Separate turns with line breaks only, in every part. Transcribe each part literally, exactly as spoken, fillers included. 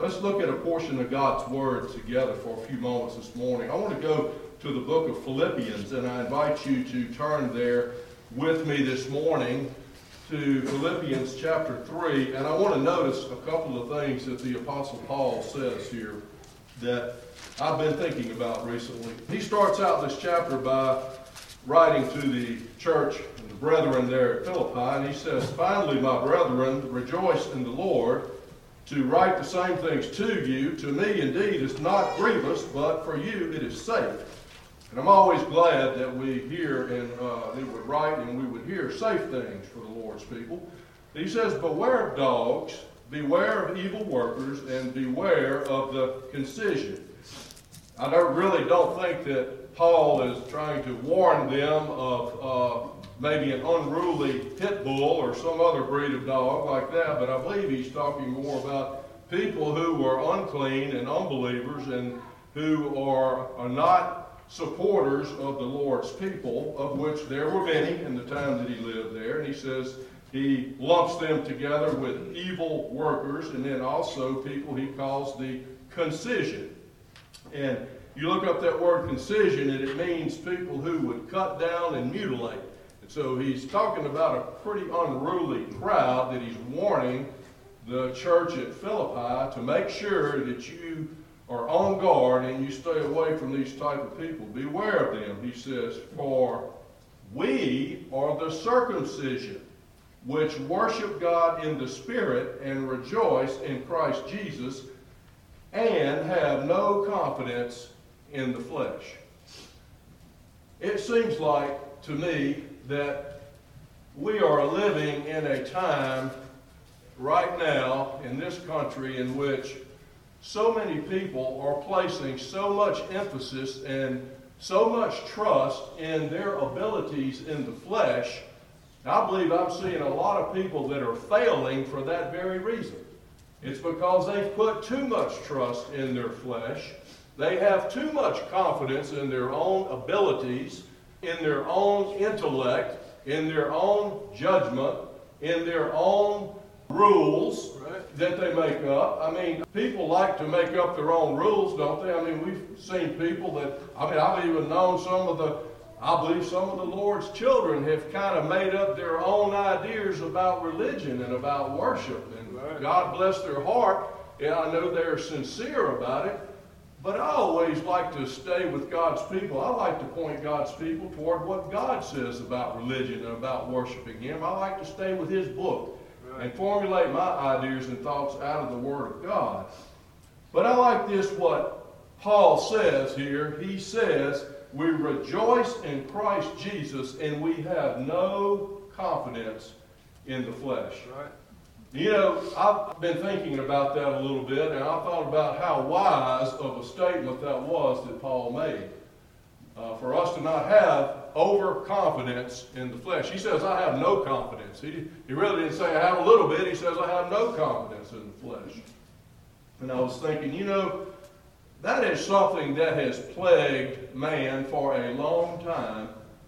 Let's look at a portion of God's Word together for a few moments this morning. I want to go to the book of Philippians, and I invite you to turn there with me this morning to Philippians chapter three. And I want to notice a couple of things that the Apostle Paul says here that I've been thinking about recently. He starts out this chapter by writing to the church and the brethren there at Philippi, and he says, "Finally, my brethren, rejoice in the Lord. To write the same things to you, to me indeed, is not grievous, but for you it is safe." And I'm always glad that we hear and uh, they would write and we would hear safe things for the Lord's people. He says, "Beware of dogs, beware of evil workers, and beware of the concision." I don't, really don't think that Paul is trying to warn them of uh, maybe an unruly pit bull or some other breed of dog like that, but I believe he's talking more about people who were unclean and unbelievers and who are, are not supporters of the Lord's people, of which there were many in the time that he lived there. And he says he lumps them together with evil workers, and then also people he calls the concision. And you look up that word concision, and it means people who would cut down and mutilate. So he's talking about a pretty unruly crowd that he's warning the church at Philippi to make sure that you are on guard and you stay away from these type of people. Beware of them, he says, "For we are the circumcision, which worship God in the Spirit and rejoice in Christ Jesus, and have no confidence in the flesh." It seems like, to me, that we are living in a time right now in this country in which so many people are placing so much emphasis and so much trust in their abilities in the flesh. I believe I'm seeing a lot of people that are failing for that very reason. It's because they've put too much trust in their flesh. They have too much confidence in their own abilities, in their own intellect, in their own judgment, in their own rules right. that they make up. I mean, people like to make up their own rules, don't they? I mean, we've seen people that, I mean, I've even known some of the, I believe some of the Lord's children have kind of made up their own ideas about religion and about worship. And right. God bless their heart. And I know they're sincere about it. But I always like to stay with God's people. I like to point God's people toward what God says about religion and about worshiping Him. I like to stay with His book right. and formulate my ideas and thoughts out of the Word of God. But I like this, what Paul says here. He says, we rejoice in Christ Jesus and we have no confidence in the flesh.
Right.
You know, I've been thinking about that a little bit, and I thought about how wise of a statement that was that Paul made. Uh, for us to not have overconfidence in the flesh. He says, I have no confidence. He, he really didn't say I have a little bit. He says, I have no confidence in the flesh. And I was thinking, you know, that is something that has plagued man for a long time,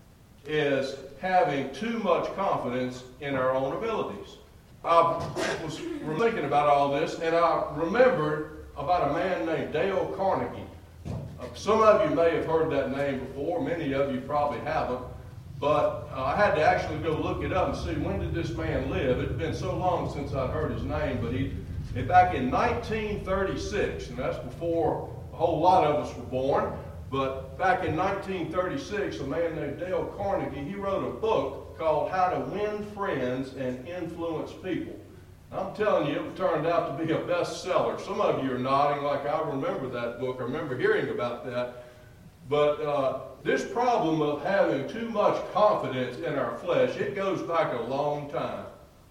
is having too much confidence in our own abilities. I was thinking about all this, and I remembered about a man named Dale Carnegie. Uh, some of you may have heard that name before. Many of you probably haven't. But uh, I had to actually go look it up and see, when did this man live? It had been so long since I'd heard his name, but he, back in nineteen thirty-six, and that's before a whole lot of us were born. But back in nineteen thirty-six, a man named Dale Carnegie, he wrote a book called How to Win Friends and Influence People. I'm telling you, it turned out to be a bestseller. Some of you are nodding like I remember that book. I remember hearing about that. But uh, this problem of having too much confidence in our flesh, it goes back a long time.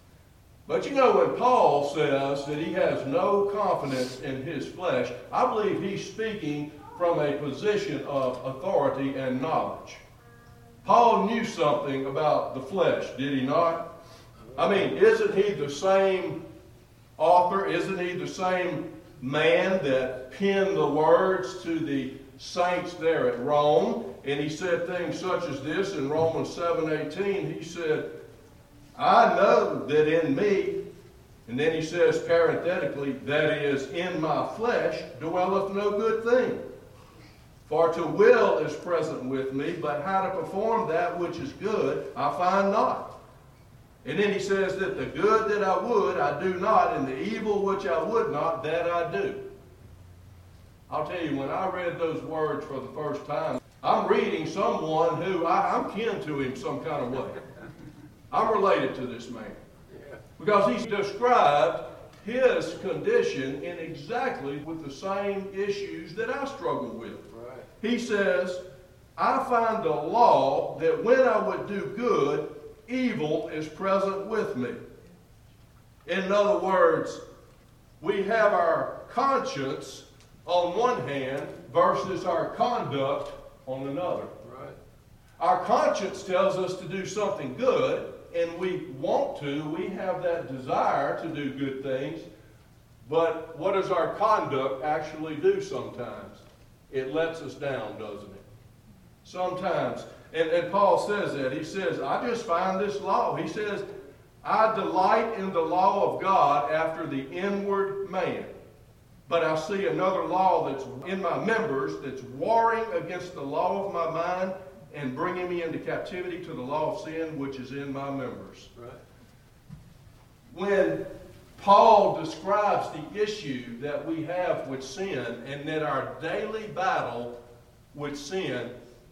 But you know, when Paul says that he has no confidence in his flesh, I believe he's speaking from a position of authority and knowledge. Paul knew something about the flesh, did he not? I mean, isn't he the same author? Isn't he the same man that penned the words to the saints there at Rome? And he said things such as this in Romans seven eighteen. He said, I know that in me, And then he says parenthetically, that is, in my flesh dwelleth no good thing. For to will is present with me, but how to perform that which is good I find not. And then he says that the good that I would I do not, and the evil which I would not, that I do. I'll tell you, when I read those words for the first time, I'm reading someone who I, I'm kin to him some kind of way. I'm related to this man. Because he's described his condition in exactly with the same issues that I struggle with. Right. He says, I find the law that when I would do good, evil is present with me. In other words, we have our conscience on one hand versus our conduct on another. Right. Our conscience tells us to do something good, and we want to, we have that desire to do good things, but what does our conduct actually do sometimes? It lets us down, doesn't it? Sometimes. And, and Paul says that. He says, I just find this law. He says, I delight in the law of God after the inward man. But I see another law that's in my members that's warring against the law of my mind and bringing me into captivity to the law of sin which is in my members. Right. When Paul describes the issue that we have with sin and that our daily battle with sin,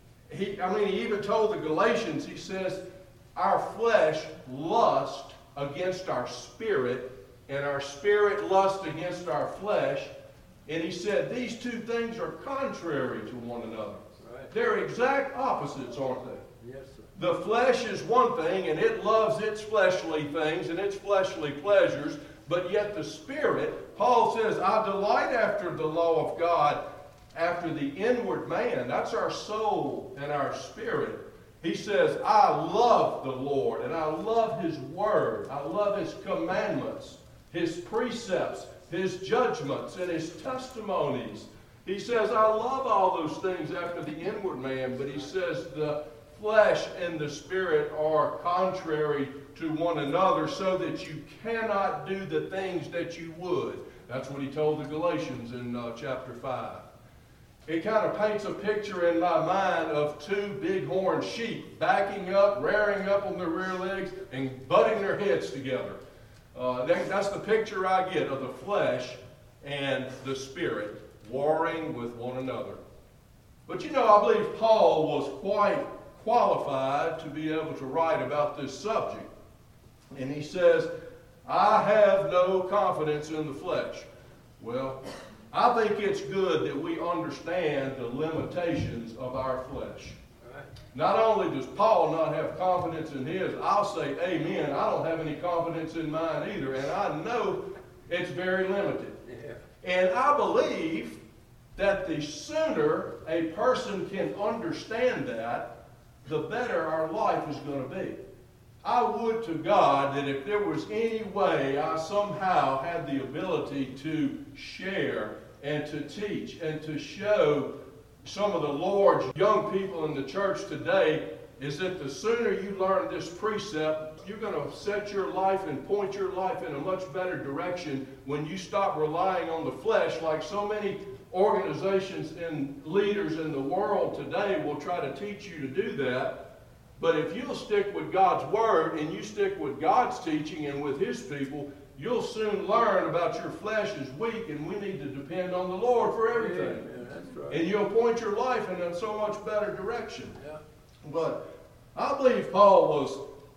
he, I mean, he even told the Galatians, he says, our flesh lusts against our spirit, and our spirit lusts against our flesh. And he said these two things are contrary to one another. Right. They're exact opposites, aren't they? Yes, sir. The flesh is one thing, and it loves its fleshly things and its fleshly pleasures. But yet the Spirit, Paul says, I delight after the law of God, after the inward man. That's our soul and our spirit. He says, I love the Lord, and I love His Word. I love His commandments, His precepts, His judgments, and His testimonies. He says, I love all those things after the inward man, but he says the flesh and the spirit are contrary to one another, so that you cannot do the things that you would. That's what he told the Galatians in uh, chapter five. It kind of paints a picture in my mind of two bighorn sheep backing up, rearing up on their rear legs, and butting their heads together. Uh, that, that's the picture I get of the flesh and the spirit warring with one another. But you know, I believe Paul was quite qualified to be able to write about this subject. And he says, I have no confidence in the flesh. Well, I think it's good that we understand the limitations of our flesh. Right. Not only does Paul not have confidence in his, I'll say amen, I don't have any confidence in mine either, and I know it's very limited. Yeah. And I believe that the sooner a person can understand that, the better our life is going to be. I would to God that if there was any way I somehow had the ability to share and to teach and to show some of the Lord's young people in the church today, is that the sooner you learn this precept, you're going to set your life and point your life in a much better direction when you stop relying on the flesh, like so many organizations and leaders in the world today will try to teach you to do that. But if you'll stick with God's Word and you stick with God's teaching and with His people, you'll soon learn about your flesh is weak and we need to depend on the Lord for everything. Yeah, that's right. And you'll point your life in a so much better direction. Yeah. But I believe Paul was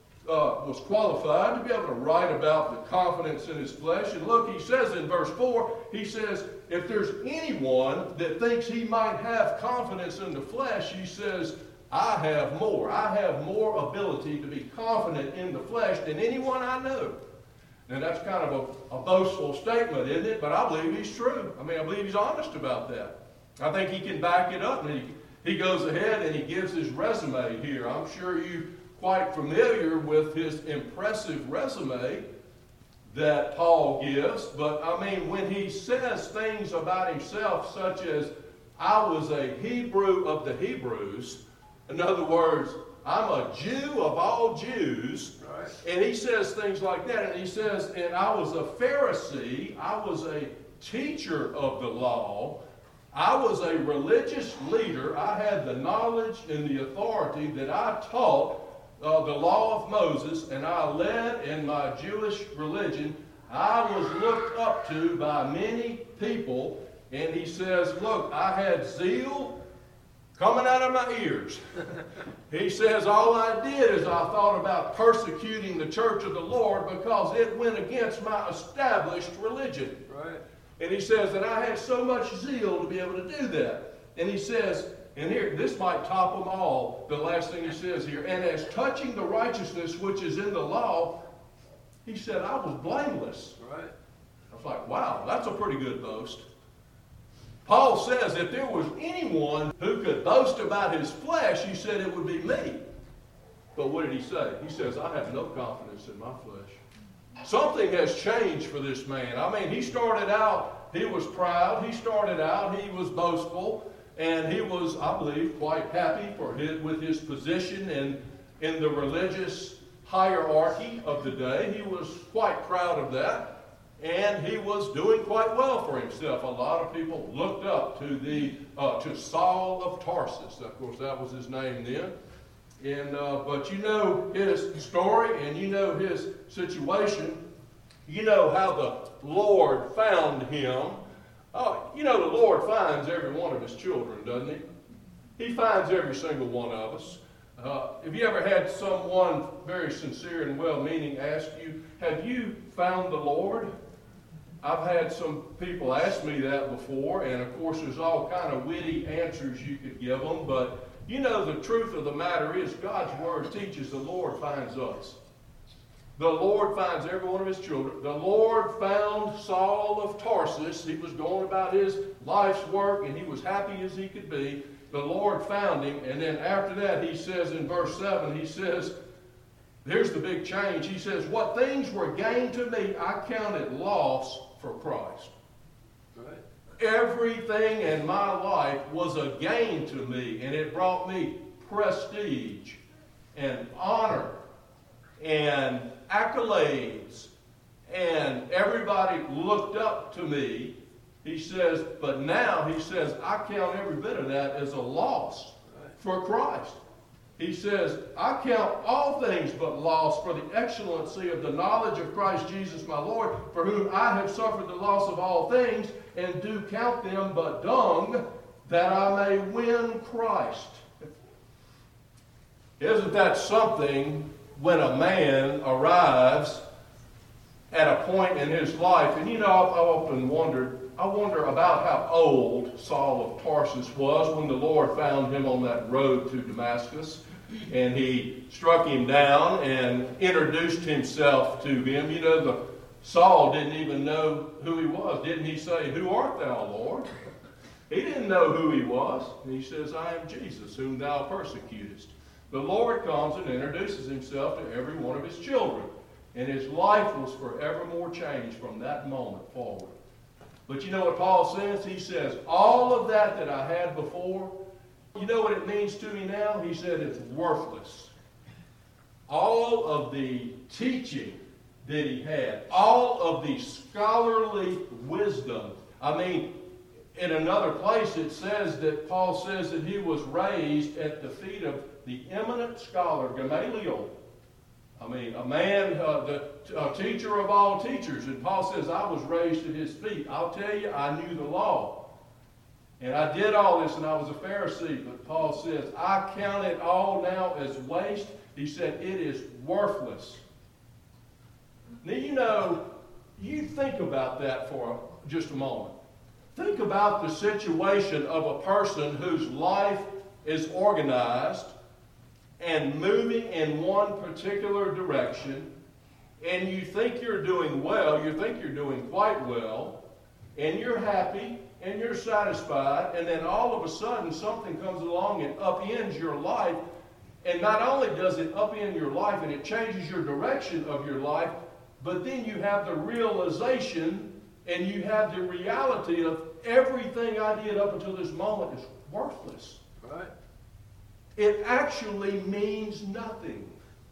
uh, was qualified to be able to write about the confidence in his flesh. And look, he says in verse four, he says, if there's anyone that thinks he might have confidence in the flesh, he says, I have more. I have more ability to be confident in the flesh than anyone I know. And that's kind of a, a boastful statement, isn't it? But I believe he's true. I mean, I believe he's honest about that. I think he can back it up. And he, he goes ahead and he gives his resume here. I'm sure you're quite familiar with his impressive resume that Paul gives. But, I mean, when he says things about himself such as, I was a Hebrew of the Hebrews, in other words, I'm a Jew of all Jews.
Right.
And he says things like that. And he says, and I was a Pharisee. I was a teacher of the law. I was a religious leader. I had the knowledge and the authority that I taught uh, the law of Moses, and I led in my Jewish religion. I was looked up to by many people. And he says, look, I had zeal coming out of my ears. He says, all I did is I thought about persecuting the church of the Lord because it went against my established religion.
Right.
And he says that I had so much zeal to be able to do that. And he says, and here, this might top them all, the last thing he says here, and as touching the righteousness which is in the law, he said, I was blameless.
Right.
I was like, wow, that's a pretty good boast. Paul says if there was anyone who could boast about his flesh, he said it would be me. But what did he say? He says, I have no confidence in my flesh. Something has changed for this man. I mean, he started out, he was proud. He started out, he was boastful. And he was, I believe, quite happy for his, with his position in, in the religious hierarchy of the day. He was quite proud of that. And he was doing quite well for himself. A lot of people looked up to the uh, to Saul of Tarsus. Of course, that was his name then. And uh, but you know his story and you know his situation. You know how the Lord found him. Uh, you know the Lord finds every one of his children, doesn't he? He finds every single one of us. Uh, have you ever had someone very sincere and well-meaning ask you, have you found the Lord? I've had some people ask me that before, and of course there's all kind of witty answers you could give them, but you know the truth of the matter is God's Word teaches the Lord finds us. The Lord finds every one of his children. The Lord found Saul of Tarsus. He was going about his life's work, and he was happy as he could be. The Lord found him, and then after that he says in verse seven, he says, here's the big change. He says, what things were gained to me, I counted loss for Christ.
Right.
Everything in my life was a gain to me, and it brought me prestige and honor and accolades, and everybody looked up to me. He says, but now, he says, I count every bit of that as a loss for Christ. He says, I count all things but loss for the excellency of the knowledge of Christ Jesus my Lord, for whom I have suffered the loss of all things, and do count them but dung, that I may win Christ. Isn't that something when a man arrives at a point in his life? And you know, I've, I've often wondered, I wonder about how old Saul of Tarsus was when the Lord found him on that road to Damascus. And he struck him down and introduced himself to him. You know, the Saul didn't even know who he was. Didn't he say, who art thou, Lord? He didn't know who he was. And he says, I am Jesus, whom thou persecutest. The Lord comes and introduces himself to every one of his children. And his life was forevermore changed from that moment forward. But you know what Paul says? He says, all of that that I had before, you know what it means to me now? He said it's worthless. All of the teaching that he had, all of the scholarly wisdom. I mean, in another place it says that Paul says that he was raised at the feet of the eminent scholar Gamaliel. I mean, a man, uh, the a teacher of all teachers. And Paul says, I was raised at his feet. I'll tell you, I knew the law. And I did all this, and I was a Pharisee. But Paul says, I count it all now as waste. He said, it is worthless. Now, you know, you think about that for just a moment. Think about the situation of a person whose life is organized and moving in one particular direction, and you think you're doing well, you think you're doing quite well, and you're happy, and you're satisfied, and then all of a sudden something comes along and upends your life, and not only does it upend your life and it changes your direction of your life, but then you have the realization and you have the reality of everything I did up until this moment is worthless.
Right.
it actually means nothing.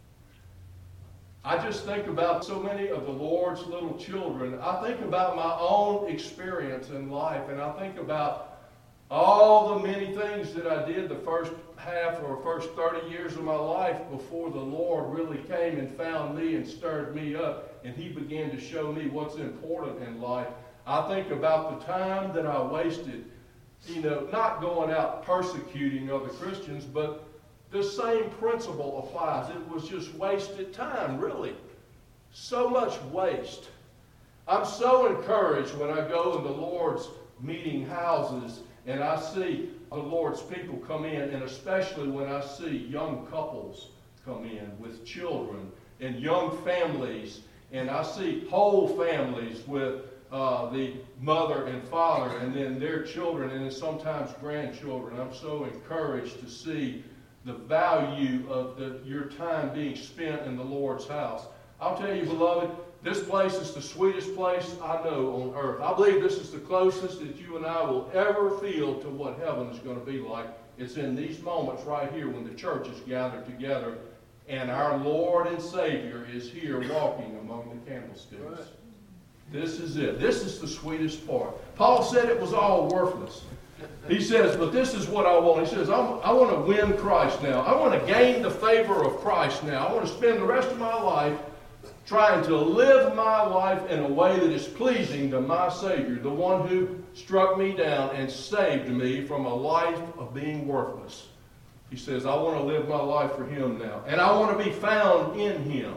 I just think about so many of the Lord's little children. I think about my own experience in life, and I think about all the many things that I did the first half or first thirty years of my life before the Lord really came and found me and stirred me up, and He began to show me what's important in life. I think about the time that I wasted, you know, not going out persecuting other Christians, but the same principle applies. It was just wasted time, really. So much waste. I'm so encouraged when I go in the Lord's meeting houses and I see the Lord's people come in, and especially when I see young couples come in with children and young families, and I see whole families with uh, the mother and father and then their children and then sometimes grandchildren. I'm so encouraged to see the value of the, your time being spent in the Lord's house. I'll tell you, beloved, this place is the sweetest place I know on earth. I believe this is the closest that you and I will ever feel to what heaven is going to be like. It's in these moments right here when the church is gathered together and our Lord and Savior is here walking among the candlesticks. Right. This is it. This is the sweetest part. Paul said it was all worthless. He says, but this is what I want. He says, I'm, I want to win Christ now. I want to gain the favor of Christ now. I want to spend the rest of my life trying to live my life in a way that is pleasing to my Savior, the one who struck me down and saved me from a life of being worthless. He says, I want to live my life for Him now. And I want to be found in Him.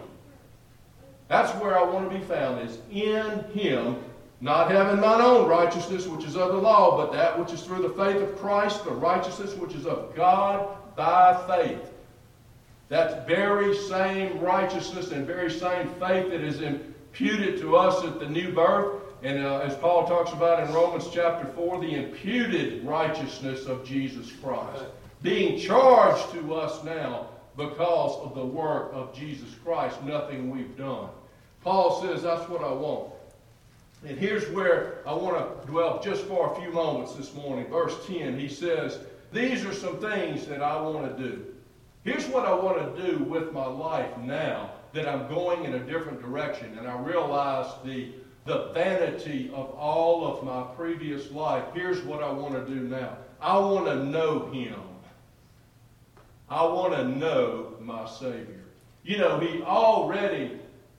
That's where I want to be found, is in Him. Not having mine own righteousness, which is of the law, but that which is through the faith of Christ, the righteousness which is of God by faith. That very same righteousness and very same faith that is imputed to us at the new birth. And uh, as Paul talks about in Romans chapter four, the imputed righteousness of Jesus Christ. Being charged to us now because of the work of Jesus Christ, nothing we've done. Paul says, that's what I want. And here's where I want to dwell just for a few moments this morning. Verse ten, he says, these are some things that I want to do. Here's what I want to do with my life now that I'm going in a different direction. And I realize the, the vanity of all of my previous life. Here's what I want to do now. I want to know Him. I want to know my Savior. You know, he already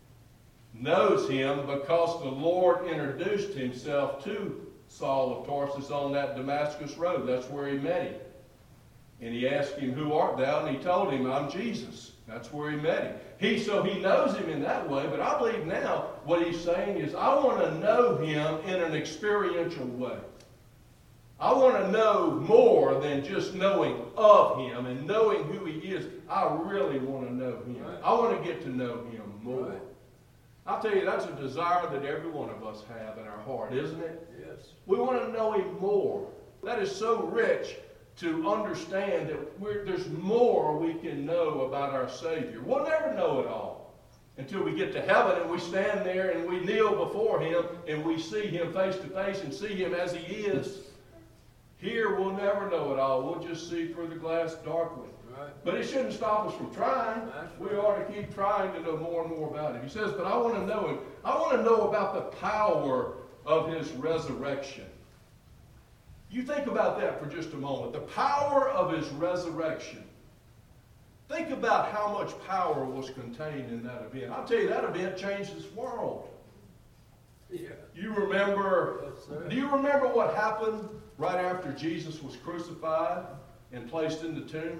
knows Him because the Lord introduced Himself to Saul of Tarsus on that Damascus road. That's where He met him. And he asked him, who art thou? And he told him, I'm Jesus. That's where he met him. He, so he knows Him in that way, but I believe now what he's saying is, I want to know Him in an experiential way. I want to know more than just knowing of Him and knowing who He is. I really want to know Him. Right. I want to get to know Him more. Right. I'll tell you, that's a desire that every one of us have in our heart, isn't it? Yes. We want to know Him more. That is so rich to understand that we're, there's more we can know about our Savior. We'll never know it all until we get to heaven and we stand there and we kneel before Him and we see Him face to face and see Him as He is. Here we'll never know it all. We'll just see through the glass darkly. Right. But it shouldn't stop us from trying. We ought to keep trying to know more and more about Him. He says, but I want to know Him. I want to know about the power of His resurrection. You think about that for just a moment. The power of His resurrection. Think about how much power was contained in that event. I'll tell you, that event changed this world. Yeah. You remember, do you remember what happened right after Jesus was crucified and placed in the tomb?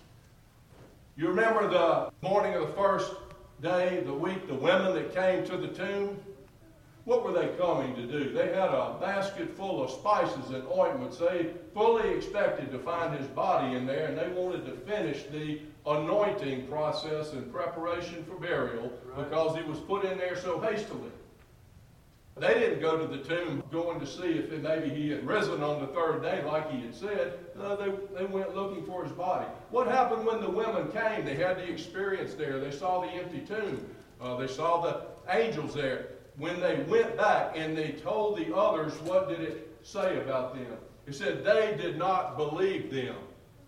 You remember the morning of the first day, the week, the women that came to the tomb? What were they coming to do? They had a basket full of spices and ointments. They fully expected to find His body in there, and they wanted to finish the anointing process and preparation for burial because He was put in there so hastily. They didn't go to the tomb going to see if maybe He had risen on the third day like He had said. No, they, they went looking for His body. What happened when the women came? They had the experience there. They saw the empty tomb. Uh, they saw the angels there. When they went back and they told the others, what did it say about them? It said they did not believe them.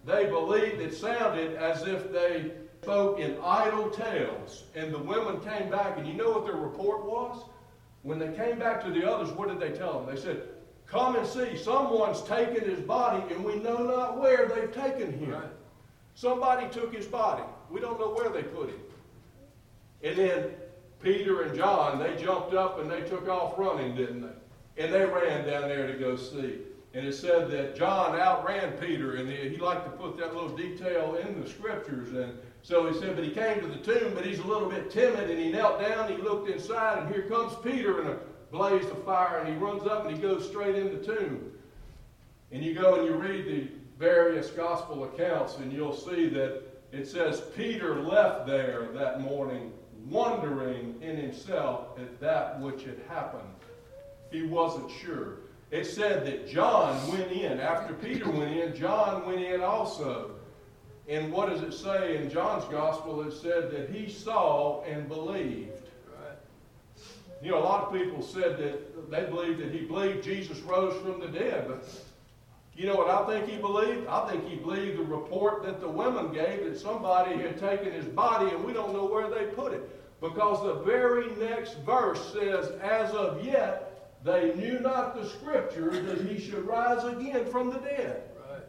they believed it sounded as if they spoke in idle tales. And the women came back, and you know what their report was? When they came back to the others, what did they tell them? They said, come and see, someone's taken his body, and we know not where they've taken him. Right. Somebody took his body. We don't know where they put him. And then Peter and John, they jumped up and they took off running, didn't they? And they ran down there to go see. And it said that John outran Peter, and he, he liked to put that little detail in the scriptures. And so he said, but he came to the tomb, but he's a little bit timid, and he knelt down, he looked inside, and here comes Peter in a blaze of fire, and he runs up and he goes straight in the tomb. And you go and you read the various gospel accounts, and you'll see that it says Peter left there that morning, wondering in himself at that which had happened. He wasn't sure. It said that John went in. After Peter went in, John went in also. And what does it say in John's gospel? It said that he saw and believed. Right. You know, a lot of people said that they believed that he believed Jesus rose from the dead. But you know what I think he believed? I think he believed the report that the women gave that somebody had taken his body and we don't know where they put it. Because the very next verse says, as of yet, they knew not the scripture that he should rise again from the dead. Right.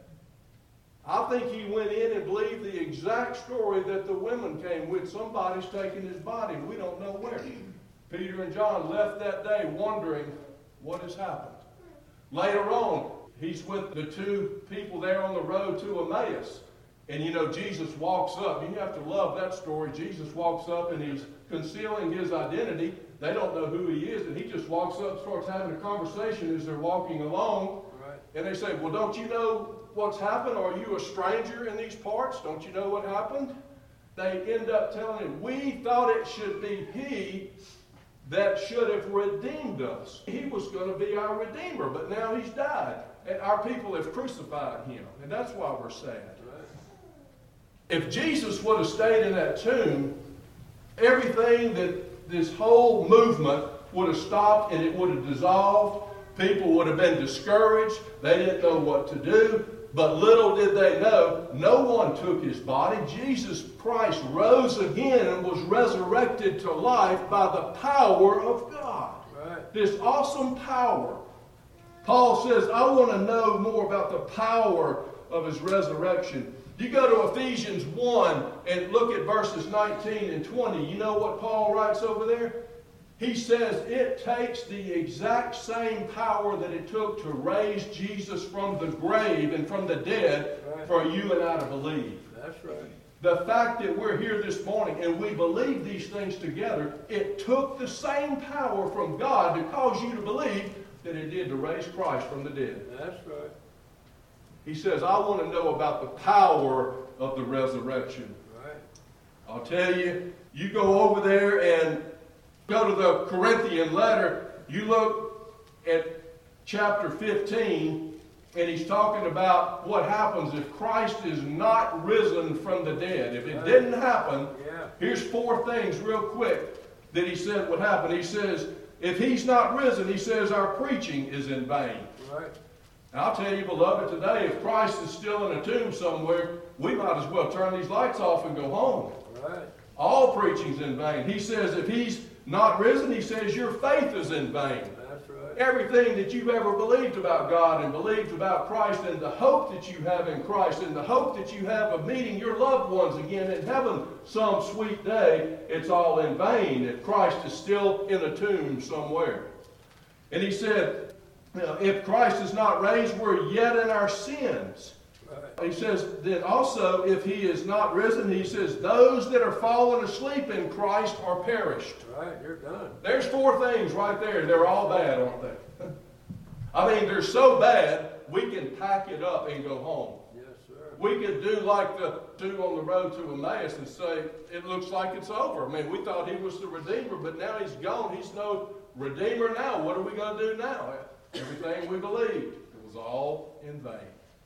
I think he went in and believed the exact story that the women came with. Somebody's taken his body. We don't know where. Peter and John left that day wondering what has happened. Later on, he's with the two people there on the road to Emmaus. And you know, Jesus walks up. You have to love that story. Jesus walks up and he's concealing his identity. They don't know who he is, and he just walks up, starts having a conversation as they're walking along. Right. And they say, well, don't you know what's happened? Are you a stranger in these parts? Don't you know what happened? They end up telling him, we thought it should be he that should have redeemed us. He was going to be our redeemer, but now he's died. And our people have crucified him. And that's why we're sad. Right. If Jesus would have stayed in that tomb, everything that this whole movement would have stopped and it would have dissolved. People would have been discouraged. They didn't know what to do. But little did they know, no one took his body. Jesus Christ rose again and was resurrected to life by the power of God. Right. This awesome power. Paul says, I want to know more about the power of his resurrection. You go to Ephesians one and look at verses nineteen and twenty. You know what Paul writes over there? He says it takes the exact same power that it took to raise Jesus from the grave and from the dead right. for you and I to believe. That's right. The fact that we're here this morning and we believe these things together, it took the same power from God to cause you to believe that it did to raise Christ from the dead. That's right. He says, I want to know about the power of the resurrection. Right. I'll tell you, you go over there and go to the Corinthian letter, you look at chapter fifteen, and he's talking about what happens if Christ is not risen from the dead. If it right. didn't happen, yeah. here's four things real quick that he said would happen. He says, if he's not risen, he says our preaching is in vain. Right. And I'll tell you, beloved, today, if Christ is still in a tomb somewhere, we might as well turn these lights off and go home. Right. All preaching's in vain. He says if he's not risen, he says your faith is in vain. That's right. Everything that you've ever believed about God and believed about Christ and the hope that you have in Christ and the hope that you have of meeting your loved ones again in heaven some sweet day, it's all in vain if Christ is still in a tomb somewhere. And he said, if Christ is not raised, we're yet in our sins. Right. He says that also, if he is not risen, he says, those that are fallen asleep in Christ are perished. Right, you're done. There's four things right there. They're all bad, aren't they? I mean, they're so bad, we can pack it up and go home. Yes, sir. We could do like the two on the road to Emmaus and say, it looks like it's over. I mean, we thought he was the Redeemer, but now he's gone. He's no Redeemer now. What are we going to do now? Everything we believed, it was all in vain.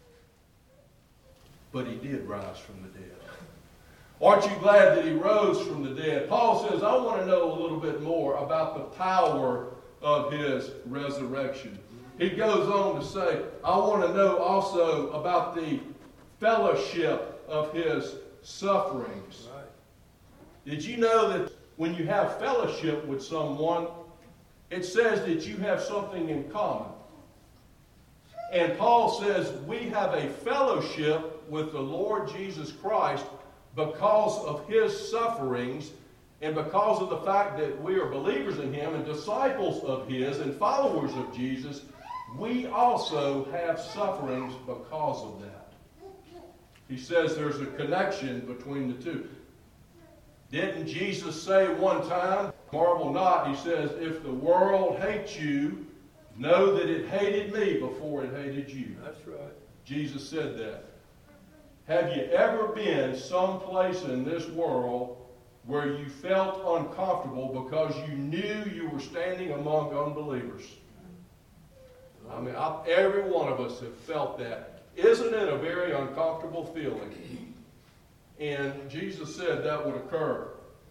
But he did rise from the dead. Aren't you glad that he rose from the dead? Paul says, I want to know a little bit more about the power of his resurrection. He goes on to say, I want to know also about the fellowship of his sufferings.
Right.
Did you know that when you have fellowship with someone, it says that you have something in common? And Paul says we have a fellowship with the Lord Jesus Christ because of his sufferings and because of the fact that we are believers in him and disciples of his and followers of Jesus. We also have sufferings because of that. He says there's a connection between the two. Didn't Jesus say one time, marvel not, he says, if the world hates you, know that it hated me before it hated you.
That's right.
Jesus said that. Have you ever been someplace in this world where you felt uncomfortable because you knew you were standing among unbelievers? I mean, I, every one of us have felt that. Isn't it a very uncomfortable feeling? And Jesus said that would occur.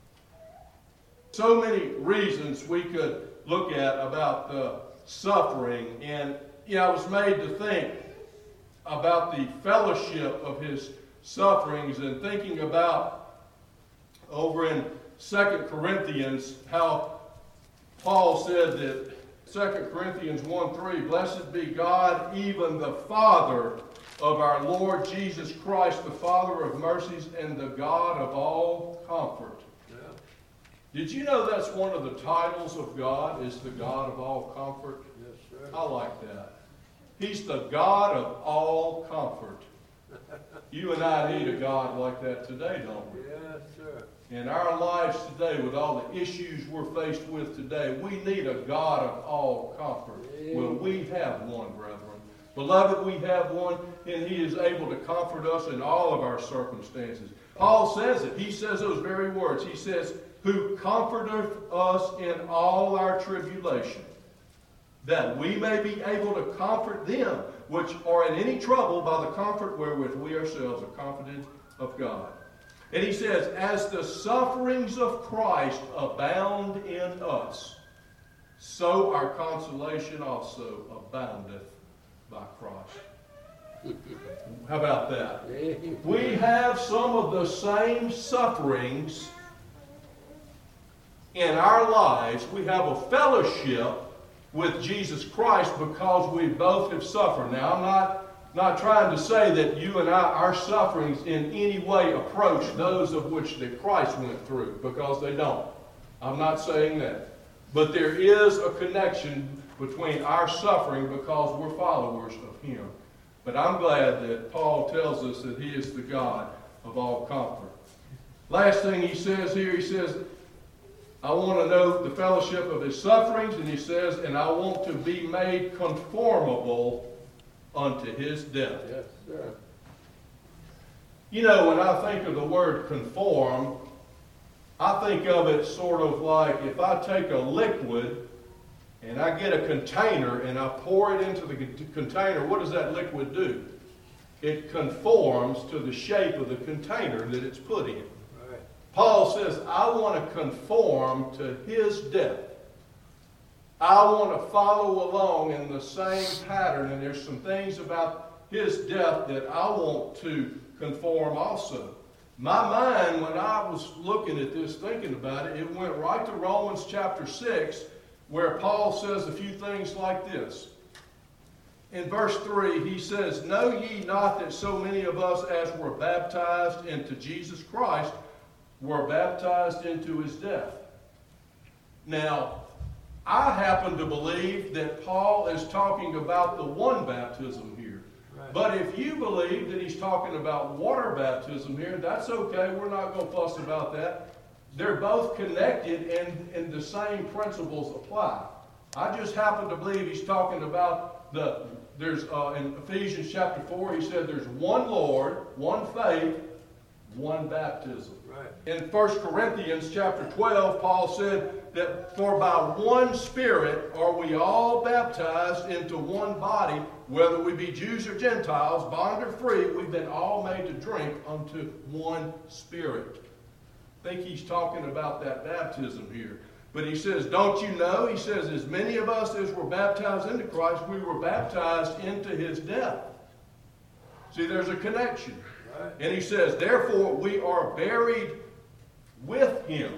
So many reasons we could look at about the suffering. And, you know, I was made to think about the fellowship of his sufferings and thinking about over in Second Corinthians how Paul said that Second Corinthians one three, blessed be God, even the Father of our Lord Jesus Christ, the Father of mercies and the God of all comfort.
Yeah.
Did you know that's one of the titles of God, is the God of all comfort?
Yes, sir.
I like that. He's the God of all comfort. You and I need a God like that today, don't we?
Yes, sir.
In our lives today, with all the issues we're faced with today, we need a God of all comfort. Well, we have one, brethren. Beloved, we have one, and he is able to comfort us in all of our circumstances. Paul says it. He says those very words. He says, who comforteth us in all our tribulation, that we may be able to comfort them which are in any trouble by the comfort wherewith we ourselves are comforted of God. And he says, as the sufferings of Christ abound in us, so our consolation also aboundeth by Christ. How about that? We have some of the same sufferings in our lives. We have a fellowship with Jesus Christ because we both have suffered. Now, I'm not, not trying to say that you and I, our sufferings in any way approach those of which that Christ went through, because they don't. I'm not saying that. But there is a connection between our suffering because we're followers of him. But I'm glad that Paul tells us that he is the God of all comfort. Last thing he says here, he says, I want to know the fellowship of his sufferings, and he says, and I want to be made conformable unto his death.
Yes, sir.
You know, when I think of the word conform, I think of it sort of like if I take a liquid and I get a container and I pour it into the container, what does that liquid do? It conforms to the shape of the container that it's put in.
Right.
Paul says, I want to conform to his death. I want to follow along in the same pattern, and there's some things about his death that I want to conform also. My mind, when I was looking at this, thinking about it, it went right to Romans chapter six, where Paul says a few things like this. In verse three, he says, know ye not that so many of us as were baptized into Jesus Christ were baptized into his death? Now, I happen to believe that Paul is talking about the one baptism here.
Right.
But if you believe that he's talking about water baptism here, that's okay. We're not going to fuss about that. They're both connected and, and the same principles apply. I just happen to believe he's talking about the, there's uh, in Ephesians chapter four, he said there's one Lord, one faith, one baptism.
Right.
In First Corinthians chapter twelve, Paul said that for by one Spirit are we all baptized into one body, whether we be Jews or Gentiles, bond or free, we've been all made to drink unto one Spirit. I think he's talking about that baptism here. But he says, don't you know? He says, as many of us as were baptized into Christ, we were baptized into his death. See, there's a connection. And he says, therefore we are buried with him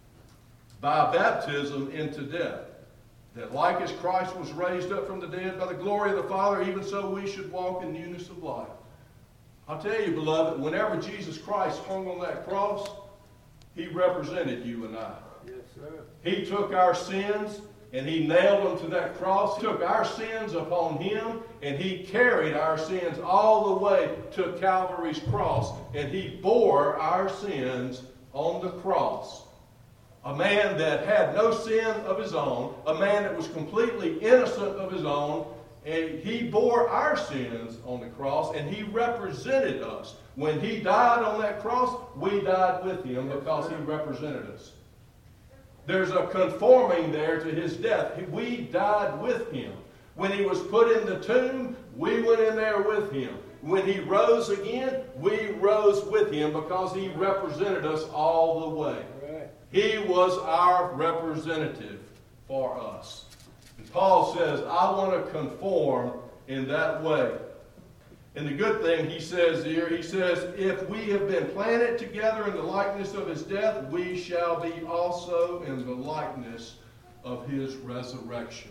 by baptism into death, that like as Christ was raised up from the dead by the glory of the Father, even so we should walk in newness of life. I'll tell you, beloved, whenever Jesus Christ hung on that cross, he represented you and I.
Yes, sir.
He took our sins and he nailed them to that cross. He took our sins upon him and he carried our sins all the way to Calvary's cross, and he bore our sins on the cross. A man that had no sin of his own, a man that was completely innocent of his own, and he bore our sins on the cross, and he represented us. When he died on that cross, we died with him because he represented us. There's a conforming there to his death. We died with him. When he was put in the tomb, we went in there with him. When he rose again, we rose with him because he represented us all the way.
Right.
He was our representative for us. And Paul says, I want to conform in that way. And the good thing he says here, he says, if we have been planted together in the likeness of his death, we shall be also in the likeness of his resurrection.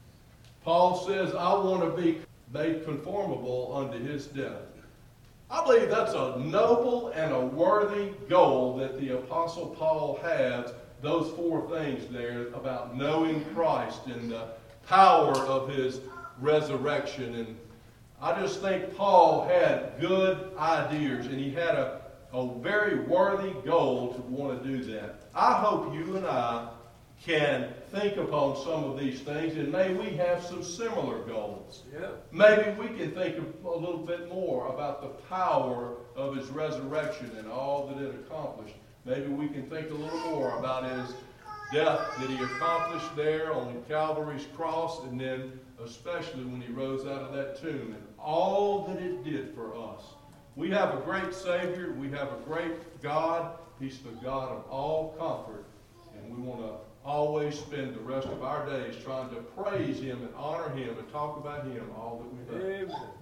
Paul says, I want to be made conformable unto his death. I believe that's a noble and a worthy goal that the Apostle Paul has, those four things there about knowing Christ and the power of his resurrection. And I just think Paul had good ideas, and he had a, a very worthy goal to want to do that. I hope you and I can think upon some of these things, and may we have some similar goals.
Yeah.
Maybe we can think a little bit more about the power of his resurrection and all that it accomplished. Maybe we can think a little more about his death that he accomplished there on Calvary's cross, and then especially when he rose out of that tomb and all that it did for us. We have a great Savior. We have a great God. He's the God of all comfort, and we want to always spend the rest of our days trying to praise him and honor him and talk about him all that we do.
Amen.